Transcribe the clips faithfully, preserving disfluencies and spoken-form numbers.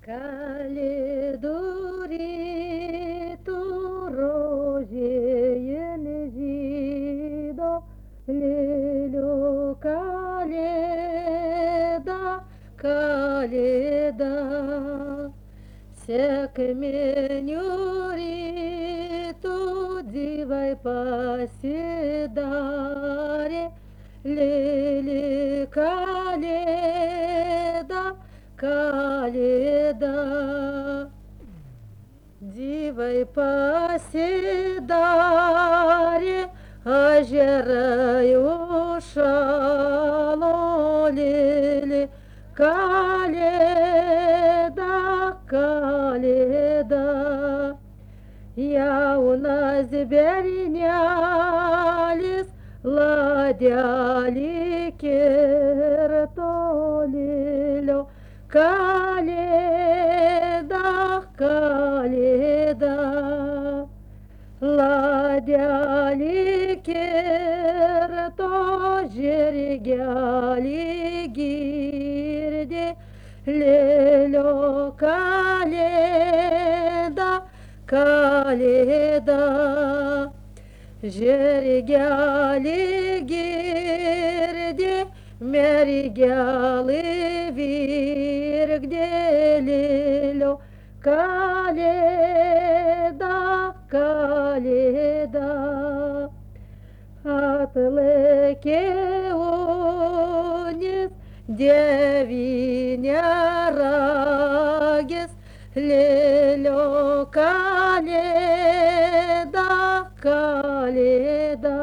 Kalėdų rožėje žydo, lėlių kalėda, kalėda. Sekminių rytų gyvai pasidarė, lėlė kalėda, kalėda. Gyvai pasidarė, ežerai užšalo, lėlė kalėda, kalėda. Jaunas bernelis ladelį kirto, lėlio kalėda, kalėda. Ladelį kirto, žirgelį girdė, lėlio kalėda, kalėda. Žirgelį girdė, mergelė virkdė, lėlio kalėda, kalėda. Atlėkė unis devyniaragis, lėlio kalėda, kalėda.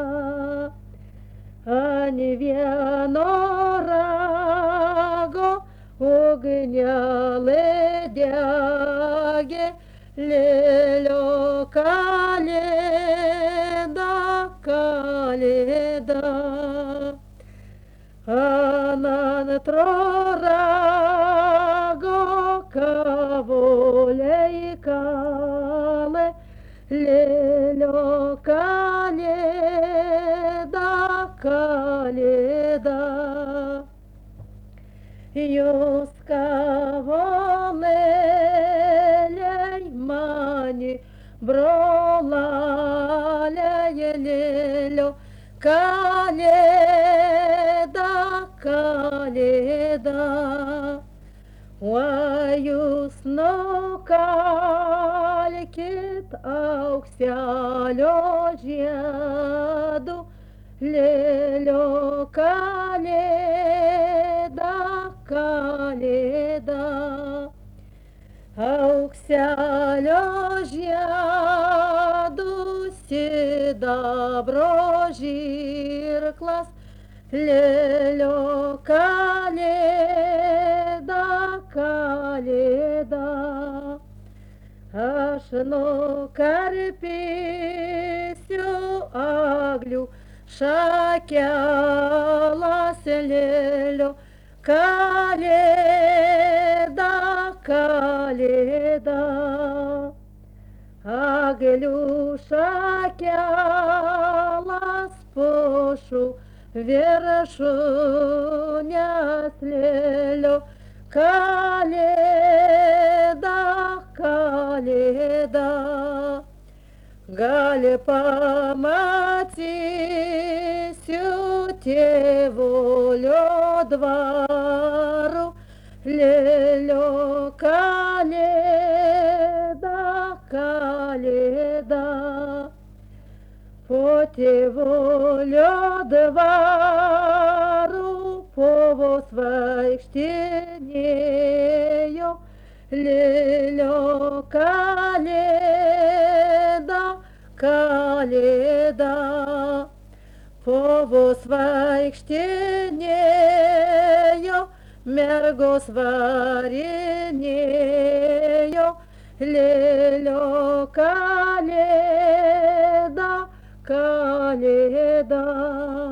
Ant vieno rago ugnelė degė, lėlio kalėda, kalėda. Ant antro rago kavoliai kalė, lėlio kalėda, kalėda. Jūs kavolėliai mani brolalei, lėlio kalėda, kalėda. O jūs nukalkit aukselio žiedu, lėlio kalėda, kalėda. Aukselio žiedu sidabro žirklas, lėlio kalėda, kalėda. Aš nukarpysiu aglių šakelas, lėlio kalėda, kalėda. Aglių šakelas pušų viršūnės, lėlio kalėda, kalėda. Gal pamatysiu tėvulio dvarų, lėlio kalėda, kalėda. Po tėvulio dvarų povos vaikštinėjo, lėlio kalėda, kalėda. Povos vaikštinėjo, mergos varinėjo, lėlio kalėda, kalėda.